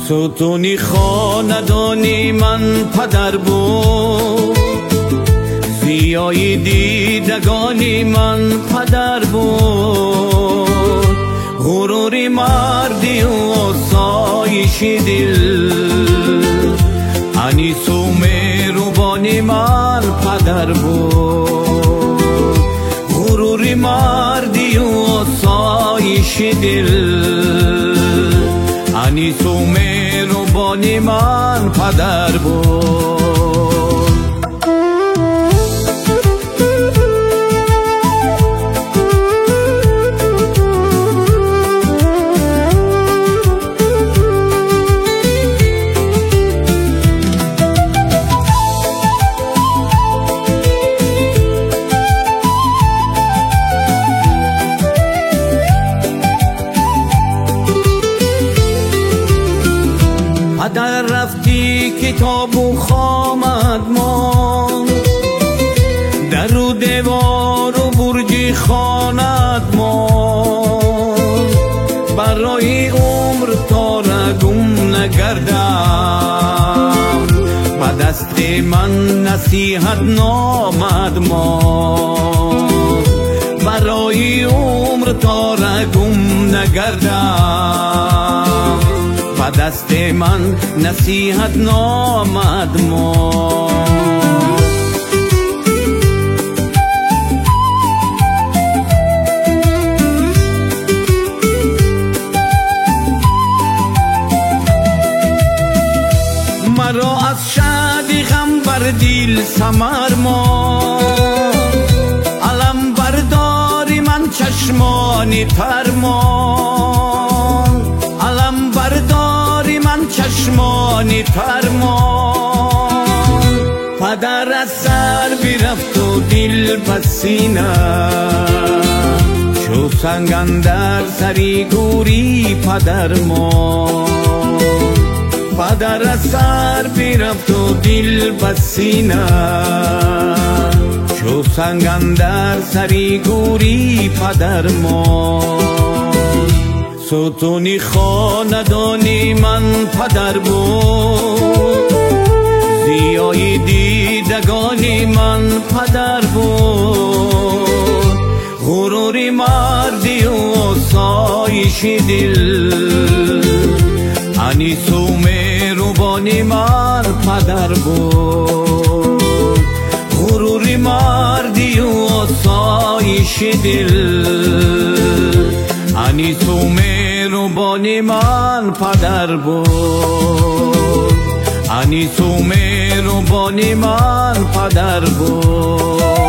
ستونی خاندانی من پدر بود، زیای دیدگانی من پدر بود، غروری مردی و آسایش دل، انیس و مهربانی من پدر بود، غروری مردی و آسایش دل، انیس و مهربانی من پدر بود. پدر رفتی کتاب و خامد ما، در و دیوار و برج خانت ما، برای عمر تا گم نگردم، به دست من نصیحت نامد ما، برای عمر تا گم نگردم، به دست من نصیحت نامد ما. مرا از شادی غم بر دل سمر ما، علم برداری من چشمانی فرمان، علم برداری من چشمانی فرمان، پدر از سر برفت و دل پسینه، چو سنگ اندر سری گوری پدر ما، پدر از سر برفت و دل پسینه، چو سنگ اندر سری گوری پدر ما. ستونی خاندانی من پدر بود، زیای دیدگانی من پدر بود، غروری مردی و آسایش دل، انیس و مهربانی من پدر بود، غروری مردی و آسایش دل، انیس و مهربانی من پدر بود، انیس و مهربانی من پدر بود.